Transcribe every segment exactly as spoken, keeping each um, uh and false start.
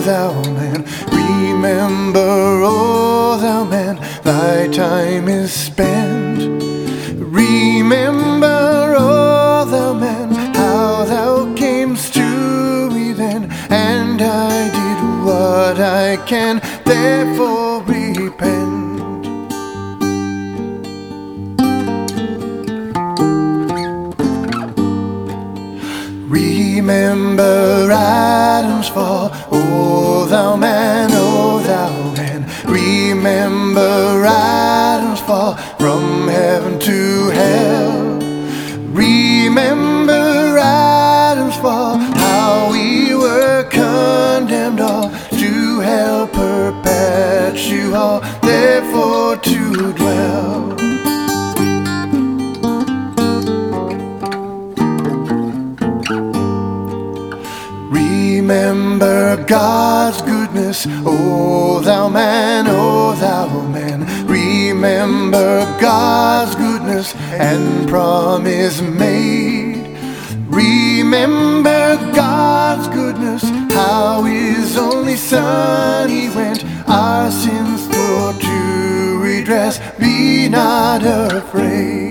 thou man, remember, O thou man, thy time is spent. Remember, O thou man, how thou camest to me then, and I did what I can, therefore repent. Remember Adam's fall, O thou man, O thou man. Remember Adam's fall from heaven to hell. Remember Adam's fall, how we were condemned all to hell perpetual, therefore to dwell. Remember God's goodness, O thou man, O thou man. Remember God's goodness and promise made. Remember God's goodness, how His only Son He went, our sins for to redress. Be not afraid.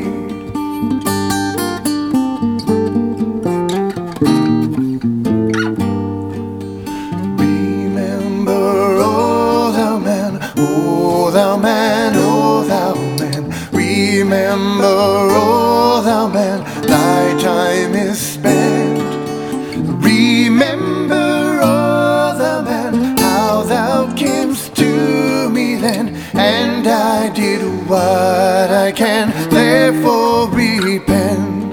O thou man, O thou man, remember, O thou man, thy time is spent. Remember, O thou man, how thou camest to me then, and I did what I can, therefore repent.